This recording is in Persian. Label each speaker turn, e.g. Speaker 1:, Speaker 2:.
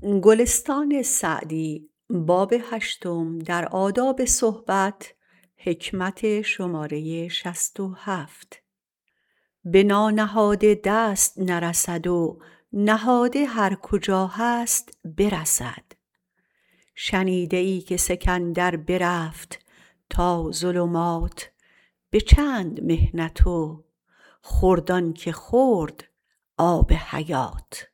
Speaker 1: به نانهاده دست نرسد و نهاده هر کجا هست برسد. شنیده ای که سکندر برفت تا ظلمات، به چند محنت و خورد آنکه خورد آب حیات.